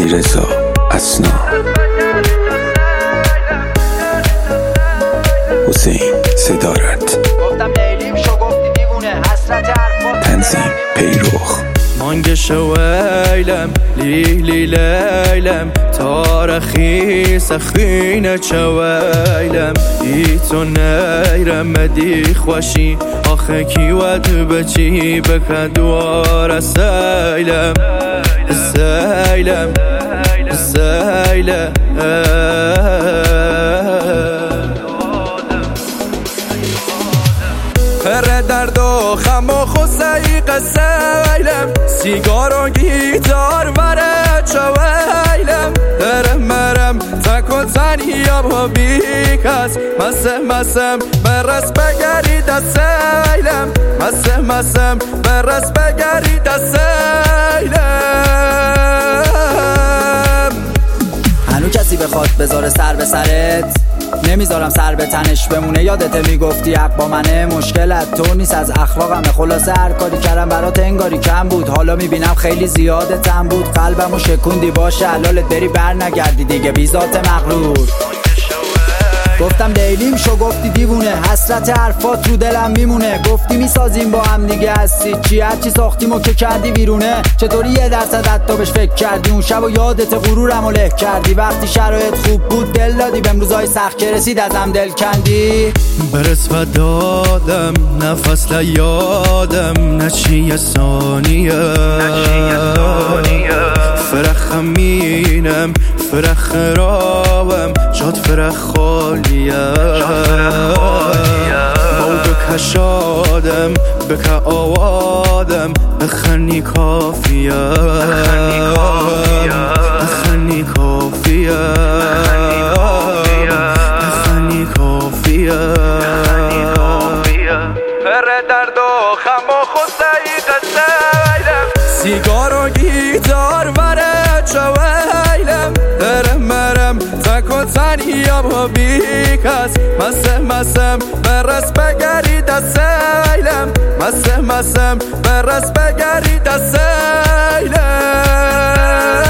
علیرضا اثنا، حسین صدارت، تنظیم پیروخ. مانگ شویلم لیلی لیلم تارخی سخینه چویلم ای تو نیرم مدی خوشی آخه کی ود بچی بکدوار سیلم سیلم سیلم پر درد و خم و خسایی قسیلم سیگار و گیتار وره چویلم درم مرم تک و تنیم و بیکس مسم برس بگری دستیلم مسم برس بگری دستیلم. هنو کسی بخواد بذاره سر به سرت نمیذارم سر به تنش بمونه. یادت میگفتی حق با منه، مشکلت تو نیست از اخلاقمه. خلاصه هر کاری کردم برات انگاری کم بود، حالا میبینم خیلی زیاده تم بود. قلبمو شکوندی باشه حلالت بری بر نگردی دیگه بی ذات مغرور. گفتم لیلیم شو گفتی دیوونه، حسرت حرفات رو دلم میمونه. گفتی میسازیم با هم دیگه هستی چی هرچی ساختیم و که کردی بیرونه. چطوری 1% حتی بهش فکر کردی اون شب و یادت غرورمو له کردی. وقتی شرایط خوب بود دل دادی بهم روزای سخت که رسید ازم دل کندی. برس و دادم نفس لیادم نچی ثانیه فرخ مینم فرخ راوم جاد فرخ خالیه باو بکشادم بکا آوادم بخنی کافیه بخنی کافیه بخنی کافیه پر درد و خم و خسایی قسیلم سیگار و گیتار وره چویلم درم مرم تک و تنیم و بیکس مسم برس بگری دستیلم مسم برس بگری دستیلم.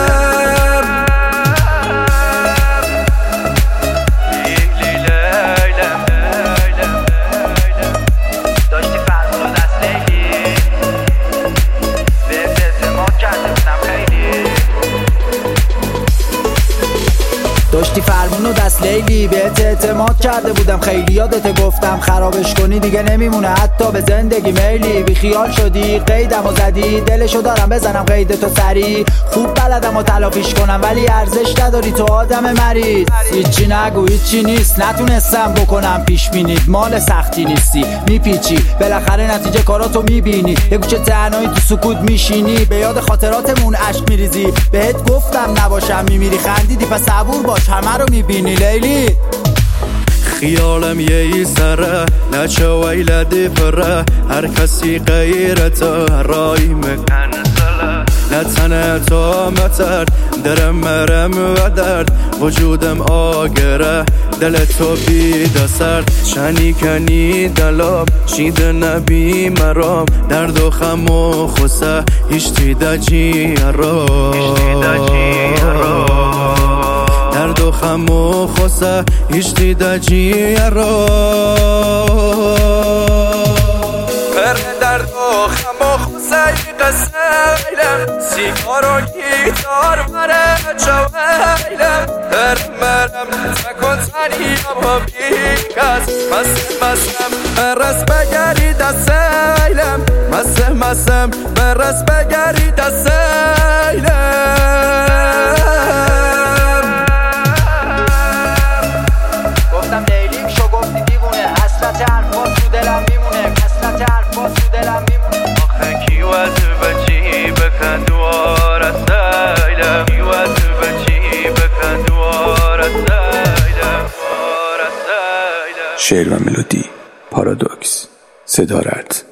داشتی فرمون و دست لیلی بهت اعتماد کرده بودم خیلی. یادت گفتم خرابش کنی دیگه نمیمونه حتی به زندگی میلی. بی خیال شدی قیدم و زدی دلشو دارم بزنم قید تو سری. خوب بلدم و تلافیش کنم ولی ارزش نداری تو آدم مریض. هیچی نگو هیچی نیست نتونستم بکنم پیش بینید. مال سختی نیستی میپیچی بالاخره نتیجه کاراتو میبینی. یه گوشه تنهایی تو سکوت میشینی به یاد خاطراتمون اشک میریزی. بهت گفتم نباشم میمیری خندیدی پس صبور باش همه رو میبینی لیلی. خیالم یه سره نچه ویلدی پره هر کسی غیرته رای مکن سله نتنه تا متر درم مرم و درد وجودم آگره دل تو بیده سرد شنی کنی دلام شید نبی مرام درد و خم و خسه هیشتی دا جیرا درد و خم و خسه هیشتی دا جیرا پر درد و خم و خسه قسیلم سیگار و گیتار مره چویلم در مرم تک و تنیم و بیکس مسم برس بگری دستیلم مسم برس بگری دستیلم. گفتم لیلیم شو گفتی دیوونه، حسرت حرفات تو دلم میمونه، حسرت حرفات تو دلم میمونه. آخه کی ود بچی بکدوار سیلم کی ود بچی بکدوار سیلم. شعر و ملودی پارادوکس، صدارت